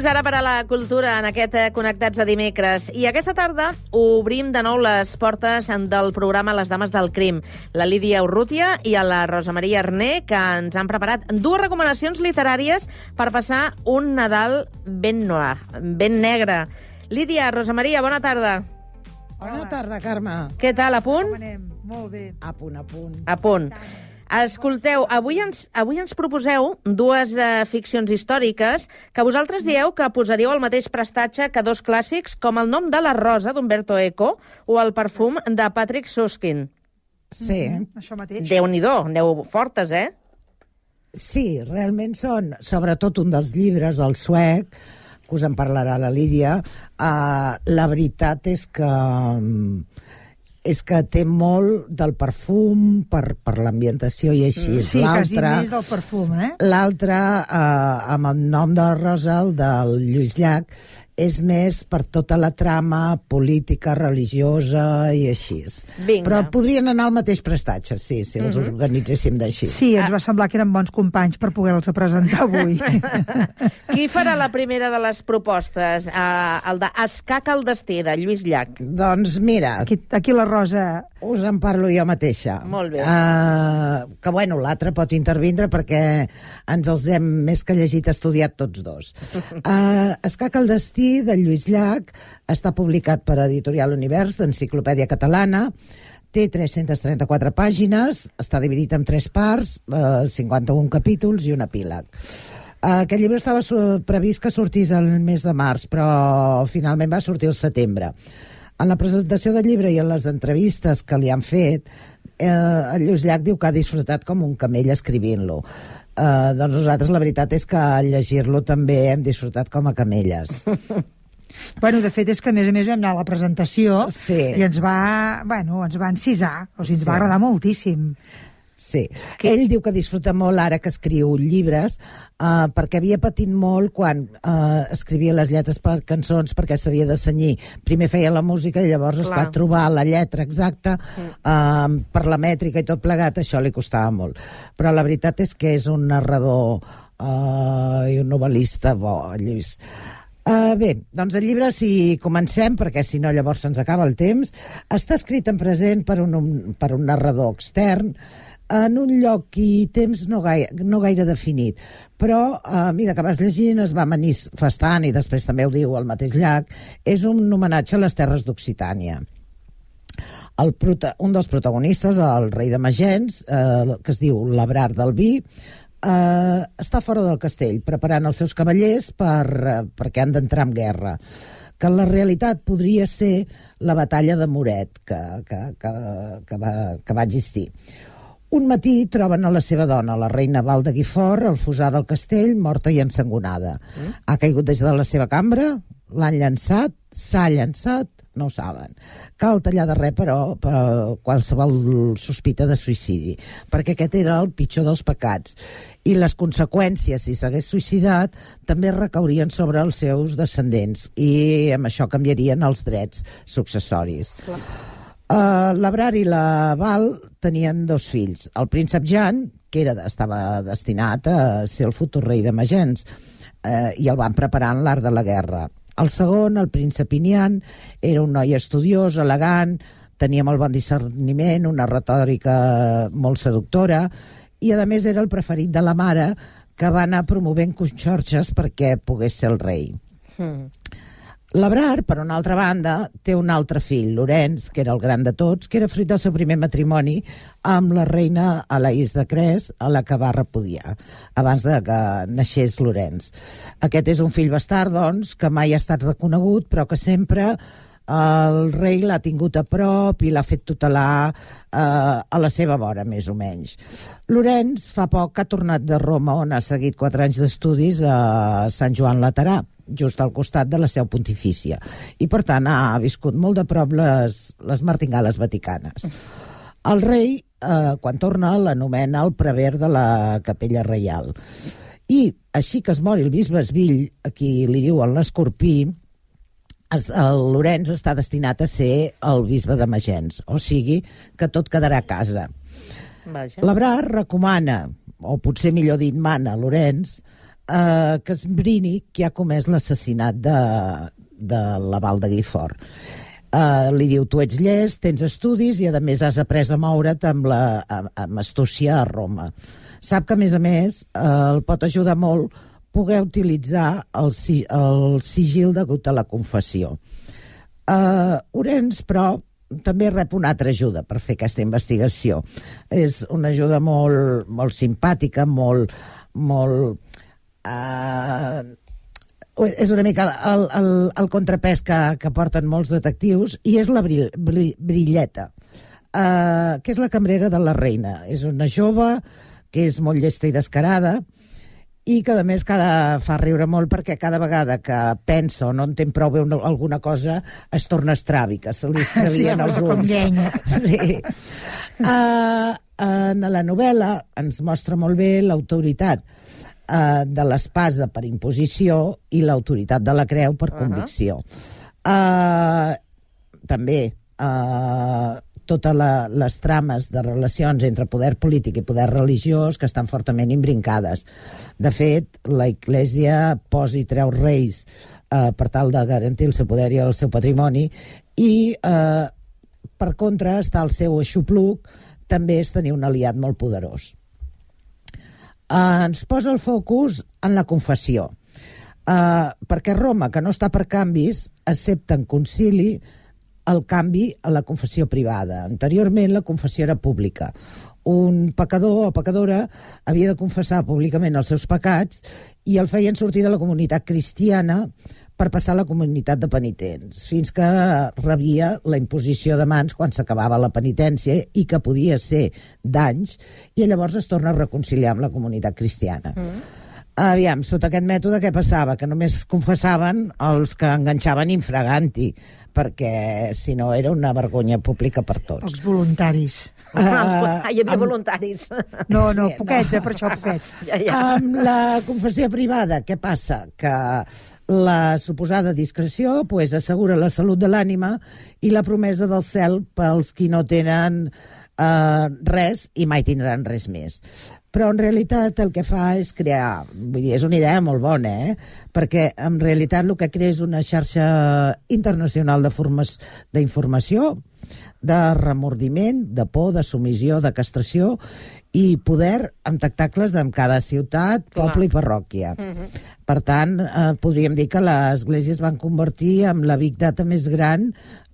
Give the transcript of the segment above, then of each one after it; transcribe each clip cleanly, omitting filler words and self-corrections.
Temps ara per a la cultura en aquest Connectats de dimecres. I aquesta tarda obrim de nou les portes del programa Les Dames del Crim. La Lídia Urrutia i a la Rosa Maria Arné, que ens han preparat dues recomanacions literàries per passar un Nadal ben noir, ben negre. Lídia, Rosa Maria, bona tarda. Bona tarda, Carme. Què tal, a punt? Com anem? Molt bé. A punt, a punt. A punt. Escolteu, avui ens proposeu dues ficcions històriques que vosaltres dieu que posaríeu al mateix prestatge que dos clàssics com El nom de la rosa, d'Umberto Eco, o El perfum, de Patrick Süskind. Sí. Això mateix. Déu-n'hi-do, aneu fortes, eh? Sí, realment són, sobretot un dels llibres, el suec, que us en parlarà la Lídia. La veritat és que té molt del perfum per l'ambientació i així. Sí, quasi més del perfum, eh? L'altre, amb el nom de la rosa, el del Lluís Llach, és més per tota la trama política, religiosa i així. Vinga. Però podrien anar al mateix prestatge, sí, si els organitzéssim d'així. Sí, ens va semblar que eren bons companys per poder-los presentar avui. Qui farà la primera de les propostes? El de Escaca al destí, de Lluís Llach. Doncs mira, Aquí la Rosa... us en parlo jo mateixa. Molt bé. Que, bueno, l'altre pot intervindre perquè ens els hem més que llegit estudiat tots dos. Escaca al destí, de Lluís Llach, està publicat per Editorial Univers, d'Enciclopèdia Catalana, té 334 pàgines, està dividit en 3 parts, 51 capítols i un epíleg. Aquest llibre estava previst que sortís el mes de març, però finalment va sortir al setembre. En la presentació del llibre i en les entrevistes que li han fet, el Lluís Llach diu que ha disfrutat com un camell escrivint-lo. Doncs nosaltres la veritat és que al llegir-lo també hem disfrutat com a camelles. Bueno, de fet, és que a més vam anar a la presentació i ens va encisar, o sigui, ens va agradar moltíssim. Sí. Ell diu que disfruta molt ara que escriu llibres perquè havia patit molt quan escrivia les lletres per cançons perquè s'havia de cenyir. Primer feia la música i llavors es va trobar la lletra exacta per la mètrica i tot plegat, això li costava molt. Però la veritat és que és un narrador i un novel·lista bo, Lluís. Bé, doncs el llibre, si comencem, perquè si no llavors se'ns acaba el temps, està escrit en present per un narrador extern, en un lloc i temps no gaire definit, però a mesura que vas llegint es va manifestant, i després també ho diu el mateix Llach, és un homenatge a les terres d'Occitània. Un dels protagonistes, el rei de Magens, que es diu Labrard del Vi, està fora del castell, preparant els seus cavallers perquè han d'entrar en guerra, que en la realitat podria ser la batalla de Moret, que va existir. Un matí troben a la seva dona, la reina Val de Guifort, al fossar del castell, morta i ensangonada. Ha caigut des de la seva cambra, l'han llançat, s'ha llançat, no ho saben. Cal tallar de res, però, per qualsevol sospita de suïcidi, perquè aquest era el pitjor dels pecats. I les conseqüències, si s'hagués suïcidat, també recaurien sobre els seus descendents, i amb això canviarien els drets successoris. Labrard i la Val tenien 2 fills. El príncep Jan, que estava destinat a ser el futur rei de Magens, i el van preparar en l'art de la guerra. El segon, el príncep Inian, era un noi estudiós, elegant, tenia molt bon discerniment, una retòrica molt seductora, i a més era el preferit de la mare, que va anar promovent conxorxes perquè pogués ser el rei. Labrard, per una altra banda, té un altre fill, Llorenç, que era el gran de tots, que era fruit del seu primer matrimoni amb la reina Alaís de Cres, a la que va repudiar, abans de que naixés Llorenç. Aquest és un fill bastard, doncs, que mai ha estat reconegut, però que sempre el rei l'ha tingut a prop i l'ha fet tutelar a la seva vora, més o menys. Llorenç fa poc que ha tornat de Roma, on ha seguit 4 anys d'estudis a Sant Joan Laterà, just al costat de la seu pontifícia, i per tant ha viscut molt de prop les martingales vaticanes. El rei, quan torna, l'anomena el prever de la capella reial, i així que es mori el bisbe Esbill, a qui li diuen l'escorpí, el Llorenç està destinat a ser el bisbe de Magens, o sigui que tot quedarà a casa. Labrard recomana, o potser millor dit mana, a Llorenç que esbrini qui ha comès l'assassinat de l'aval de Guifort. Li diu, tu ets llest, tens estudis i a més has après a moure't amb astúcia a Roma. Sap que a més el pot ajudar molt poder utilitzar el sigil degut a la confessió. Orenç, però, també rep una altra ajuda per fer aquesta investigació. És una ajuda molt, molt simpàtica, molt és una mica el contrapès que porten molts detectius, i és la Brilleta, que és la cambrera de la reina. És una jove que és molt llesta i descarada, i que, a més, fa riure molt perquè cada vegada que pensa o no entén prou bé alguna cosa es torna estràbica, se li extravien els ulls. Sí. En la novel·la ens mostra molt bé l'autoritat de l'espasa per imposició i l'autoritat de la creu per convicció. També totes les trames de relacions entre poder polític i poder religiós que estan fortament imbrincades. De fet, la Església posa i treu reis per tal de garantir el seu poder i el seu patrimoni, i per contra està el seu aixopluc, també és tenir un aliat molt poderós. Ens posa el focus en la confessió, perquè Roma, que no està per canvis, accepta en concili el canvi a la confessió privada. Anteriorment la confessió era pública. Un pecador o pecadora havia de confessar públicament els seus pecats i el feien sortir de la comunitat cristiana per passar a la comunitat de penitents, fins que rebia la imposició de mans quan s'acabava la penitència, i que podia ser d'anys, i llavors es torna a reconciliar amb la comunitat cristiana. Aviam, sota aquest mètode què passava? Que només confessaven els que enganxaven infraganti, perquè si no era una vergonya pública per tots. Els voluntaris. Hi havia voluntaris. No, poquets, per això poquets. Amb la confessió privada, què passa? Que la suposada discreció assegura la salut de l'ànima i la promesa del cel pels qui no tenen res i mai tindran res més. Però en realitat el que fa és crear, vull dir, és una idea molt bona, perquè en realitat el que crea és una xarxa internacional d'informació, de remordiment, de por, de submissió, de castració i poder amb tactacles en cada ciutat, poble i parròquia. Per tant, podríem dir que l'Església es van convertir en la Big Data més gran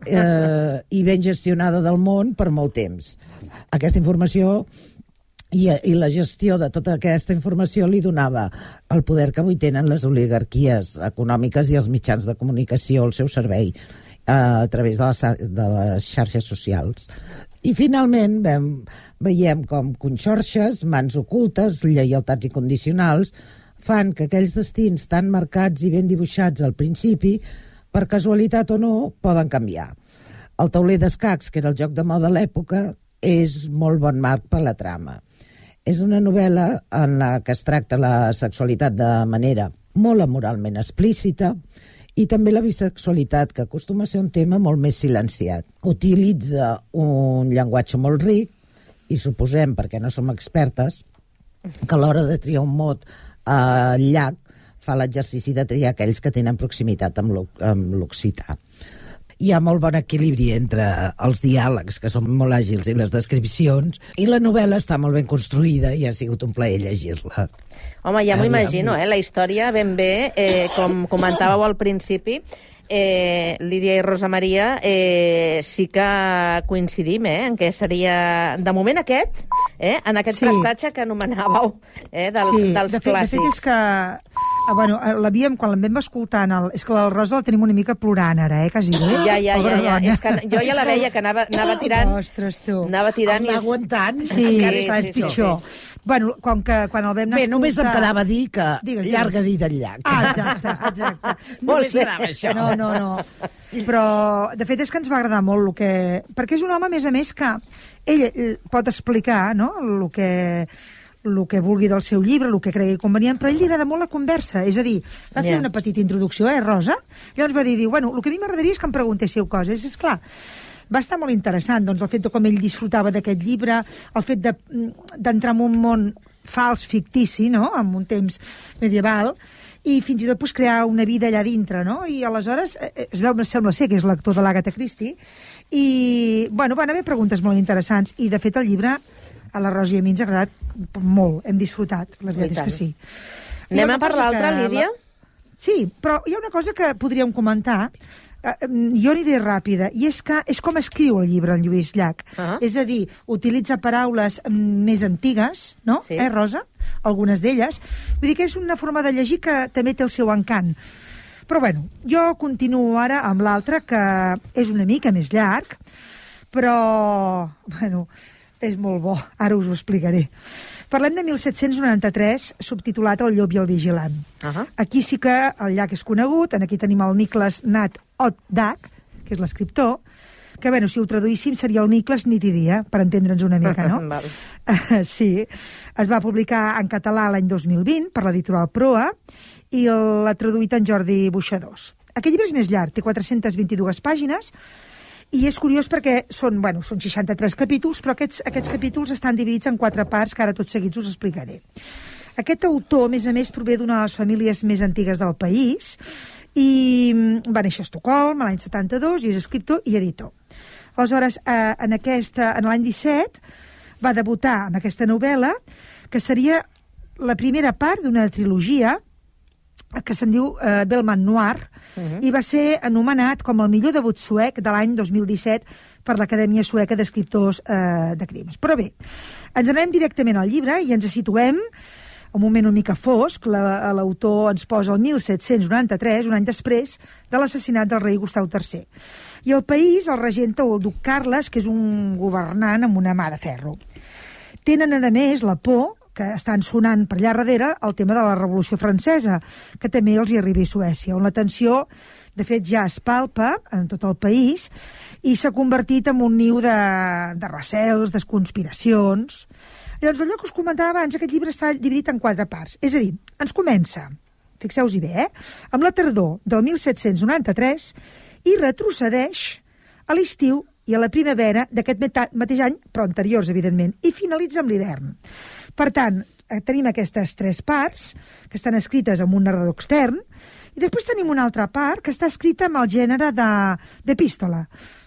i ben gestionada del món per molt temps. Aquesta informació i la gestió de tota aquesta informació li donava el poder que avui tenen les oligarquies econòmiques i els mitjans de comunicació al seu servei a través de les xarxes socials. I finalment veiem com conxorxes, mans ocultes, lleialtats incondicionals fan que aquells destins tan marcats i ben dibuixats al principi, per casualitat o no, poden canviar. El tauler d'escacs, que era el joc de moda a l'època, és molt bon marc per la trama. És una novel·la en la que es tracta la sexualitat de manera molt amoralment explícita i també la bisexualitat, que acostuma a ser un tema molt més silenciat. Utilitza un llenguatge molt ric i suposem, perquè no som expertes, que a l'hora de triar un mot al llac fa l'exercici de triar aquells que tenen proximitat amb l'occità. Hi ha molt bon equilibri entre els diàlegs, que són molt àgils, i les descripcions, i la novel·la està molt ben construïda i ha sigut un plaer llegir-la. Home, ja m'ho imagino, la història ben bé, com comentàveu al principi, Lídia i Rosa Maria, sí que coincidim, en què seria, de moment aquest, en aquest prestatge que anomenàveu, dels clàssics. De fet, és que quan l'hem escoltant, és que la Rosa la tenim una mica plorant ara, quasi bé. Ja, és que jo ja la veia que anava tirant. Ostres, tu. Anava tirant i... aguantant. Sí, és pitjor. Bueno, quan el vam anar a escoltar... només em quedava dir que llarga vida al llac. Exacte. Només quedava això. No. Però, de fet, és que ens va agradar molt el que... Perquè és un home, a més, que ell pot explicar, no?, el que vulgui del seu llibre, el que cregui convenient, però a ell li agrada molt la conversa. És a dir, va fer una petita introducció, Rosa? Llavors va dir, bueno, el que a mi m'agradaria és que em preguntéssiu coses. És clar, va estar molt interessant, doncs, el fet de com ell disfrutava d'aquest llibre, el fet d'entrar en un món fals, fictici, no?, en un temps medieval, i fins i tot pues, crear una vida allà dintre, no? I aleshores es veu, sembla ser que és l'actor de l'Agatha Christie, i bueno, van haver preguntes molt interessants, i de fet el llibre a la Rosa i a mi ens ha agradat molt, hem disfrutat, la veritat és que sí. Anem a per l'altra, Lídia? Sí, però hi ha una cosa que podríem comentar. Jo aniré ràpida, i és que és com escriu el llibre en Lluís Llach. És a dir, utilitza paraules més antigues, no? Sí. Rosa? Algunes d'elles. Vull dir que és una forma de llegir que també té el seu encant. Però bueno, jo continuo ara amb l'altre, que és una mica més llarg, però, bueno, és molt bo. Ara us ho explicaré. Parlem de 1793, subtitulat El llop i el vigilant. Aquí sí que el Llach és conegut, aquí tenim el Niklas Nat Oddag, que és l'escriptor, que, bueno, si ho traduïssim seria el Niklas nit i dia, per entendre'ns una mica, no? Sí. Es va publicar en català l'any 2020 per l'editorial Proa i l'ha traduït en Jordi Buixadors. Aquest llibre és més llarg, té 422 pàgines, i és curiós perquè són 63 capítols, però aquests capítols estan dividits en 4 parts, que ara tots seguits us explicaré. Aquest autor, a més, prové d'una de les famílies més antigues del país i va néixer a Estocolm l'any 72 i és escriptor i editor. Aleshores, en l'any 17 va debutar amb aquesta novel·la, que seria la primera part d'una trilogia que se'n diu Bellman Noir, i va ser anomenat com el millor debut suec de l'any 2017 per l'Acadèmia Sueca d'Escriptors de Crims. Però bé, ens anem directament al llibre i ens situem un moment una mica fosc. L'autor ens posa el 1793, un any després de l'assassinat del rei Gustau III. I el país el regenta el duc Carles, que és un governant amb una mà de ferro. Tenen, a més, la por que estan sonant per allà darrere el tema de la Revolució Francesa, que també els hi arriba a Suècia, on la tensió, de fet, ja es palpa en tot el país i s'ha convertit en un niu de recels, de conspiracions. Llavors, allò que us comentava abans, aquest llibre està dividit en 4 parts. És a dir, ens comença, fixeu-vos-hi bé, amb la tardor del 1793 i retrocedeix a l'estiu i a la primavera d'aquest mateix any, però anteriors, evidentment, i finalitza amb l'hivern. Per tant, tenim aquestes 3 parts, que estan escrites amb un narrador extern, i després tenim una altra part que està escrita amb el gènere d'epístola.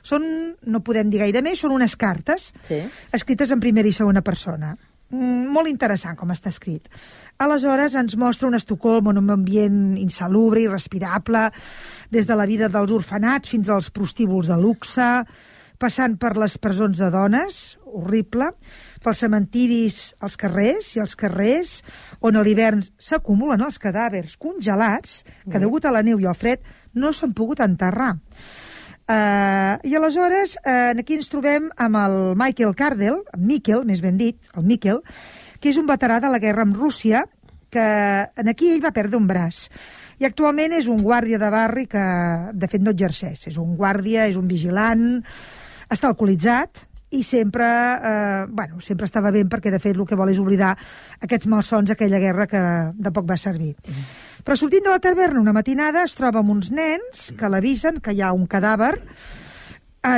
No podem dir gaire més, són unes cartes escrites en primera i segona persona. Molt interessant com està escrit. Aleshores ens mostra un Estocolm en un ambient insalubre, irrespirable, des de la vida dels orfenats fins als prostíbuls de luxe, passant per les presons de dones, horrible, pels cementiris als carrers, i als carrers on a l'hivern s'acumulen els cadàvers congelats, que degut a la neu i al fred no s'han pogut enterrar. I aleshores aquí ens trobem amb el Michael Cardell, més ben dit, el Miquel, que és un veterà de la guerra amb Rússia, que aquí ell va perdre un braç. I actualment és un guàrdia de barri que, de fet, no exerceix. És un guàrdia, és un vigilant, està alcoholitzat, i sempre estava ben perquè, de fet, el que vol és oblidar aquests malsons, aquella guerra que de poc va servir. Però sortint de la taverna una matinada es troba amb uns nens que l'avisen que hi ha un cadàver a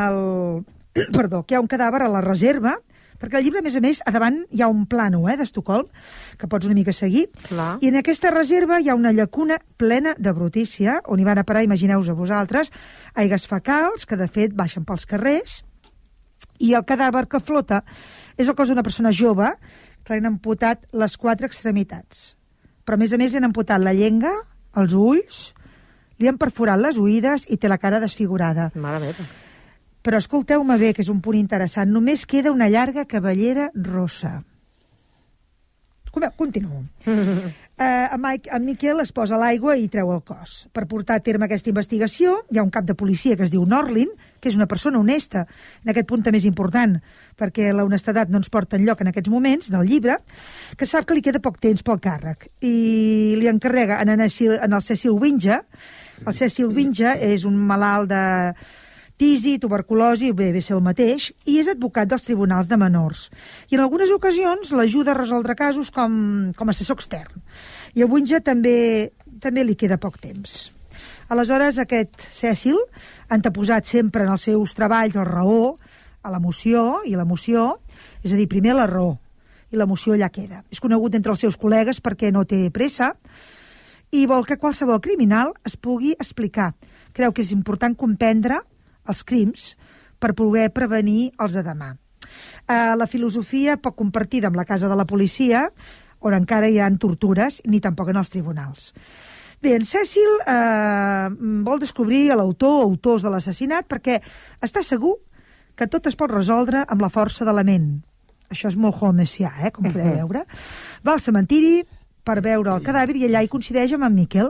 la reserva, perquè al llibre, a més, a davant hi ha un plànol d'Estocolm, que pots una mica seguir, i en aquesta reserva hi ha una llacuna plena de brutícia, on hi van a parar, imagineu-vos a vosaltres, aigues fecals, que de fet baixen pels carrers, i el cadàver que flota és el cos d'una persona jove que li han amputat les 4 extremitats. Però, a més, li han amputat la llenga, els ulls, li han perforat les oïdes i té la cara desfigurada. Mare meva. Però escolteu-me bé, que és un punt interessant, només queda una llarga cabellera rossa. Continuo. En Miquel es posa a l'aigua i treu el cos. Per portar a terme aquesta investigació hi ha un cap de policia que es diu Norlin, que és una persona honesta. En aquest punt també és important, perquè la honestedat no ens porta enlloc en aquests moments del llibre, que sap que li queda poc temps pel càrrec. I li encarrega en el Cecil Winge. El Cecil Winge és un malalt de tisi, tuberculosi, bé ser el mateix, i és advocat dels tribunals de menors. I en algunes ocasions l'ajuda a resoldre casos com assessor extern. I a Winge també li queda poc temps. Aleshores, aquest Cecil ha anteposat sempre en els seus treballs la raó a l'emoció, i l'emoció, és a dir, primer la raó, i l'emoció allà queda. És conegut entre els seus col·legues perquè no té pressa i vol que qualsevol criminal es pugui explicar. Creu que és important comprendre els crims per poder prevenir els de demà. La filosofia poc compartida amb la casa de la policia, on encara hi ha tortures, ni tampoc en els tribunals. Bé, en Cecil vol descobrir l'autor o autors de l'assassinat perquè està segur que tot es pot resoldre amb la força de la ment. Això és molt holmesià, com podeu veure. Va al cementiri per veure el cadàver i allà hi coincideix amb en Miquel.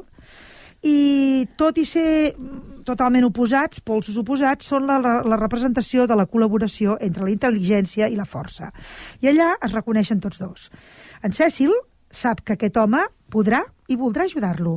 I tot i ser totalment oposats, polsos oposats, són la representació de la col·laboració entre la intel·ligència i la força. I allà es reconeixen tots dos. En Cecil sap que aquest home podrà i voldrà ajudar-lo.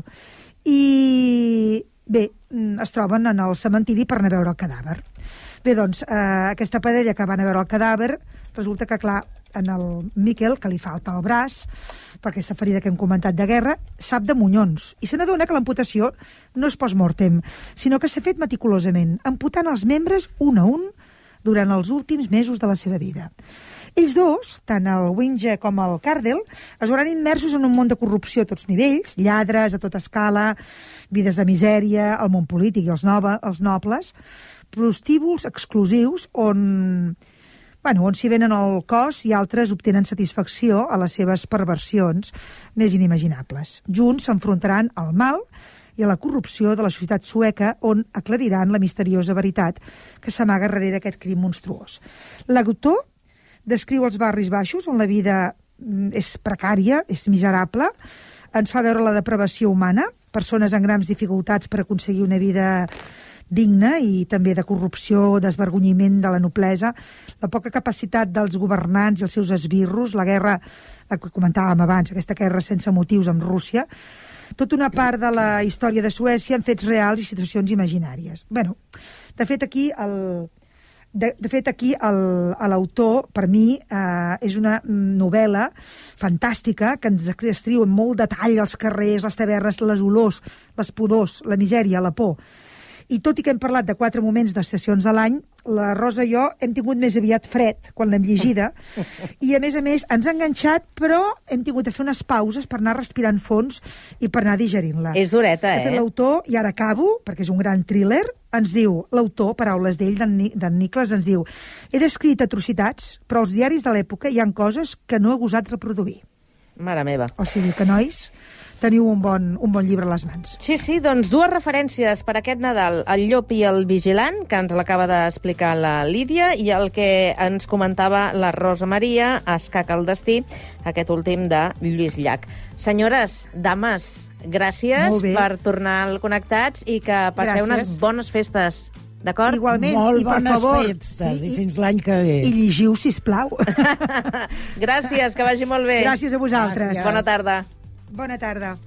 I bé, es troben en el cementiri per anar a veure el cadàver. Bé, doncs, aquesta parella que van a veure el cadàver, resulta que, clar, en el Miquel, que li falta el braç, per aquesta ferida que hem comentat de guerra, sap de monyons, i se n'adona que l'amputació no és post-mortem, sinó que s'ha fet meticulosament, amputant els membres un a un durant els últims mesos de la seva vida. Ells dos, tant el Winge com el Cardell, es veuran immersos en un món de corrupció a tots nivells, lladres a tota escala, vides de misèria, el món polític i els nobles, prostíbuls exclusius on s'hi venen el cos i altres obtenen satisfacció a les seves perversions més inimaginables. Junts s'enfrontaran al mal i a la corrupció de la societat sueca, on aclariran la misteriosa veritat que s'amaga darrere aquest crim monstruós. L'autor descriu els barris baixos, on la vida és precària, és miserable, ens fa veure la depravació humana, persones amb grans dificultats per aconseguir una vida digna i també de corrupció, desvergonyiment de la noblesa, la poca capacitat dels governants i els seus esbirros, la guerra, la que comentàvem abans, aquesta guerra sense motius amb Rússia, tota una part de la història de Suècia en fets reals i situacions imaginàries. De fet, aquí l'autor, per mi, és una novel·la fantàstica que ens descriu en molt detall els carrers, les tavernes, les olors, les pudors, la misèria, la por. I tot i que hem parlat de 4 moments d'estacions de l'any, la Rosa i jo hem tingut més aviat fred quan l'hem llegida i, a més, ens ha enganxat, però hem tingut de fer unes pauses per anar respirant fons i per anar digerint-la. És dureta, De fet, l'autor, i ara acabo, perquè és un gran thriller, ens diu, l'autor, paraules d'ell, d'en Nicholas, ens diu: he descrit atrocitats, però als diaris de l'època hi han coses que no he gosat reproduir. Mare meva. O sigui que, nois, teniu un bon llibre a les mans. Sí, doncs 2 referències per aquest Nadal, el llop i el vigilant, que ens l'acaba d'explicar la Lídia, i el que ens comentava la Rosa Maria, Escaca el destí, aquest últim de Lluís Llach. Senyores, dames, gràcies per tornar al Connectats i que passeu unes bones festes. D'acord? Igualment. Molt i per bones favor, festes, i fins l'any que ve. I llegiu, sisplau. Gràcies, que vagi molt bé. Gràcies a vosaltres. Bona tarda. Bona tarda.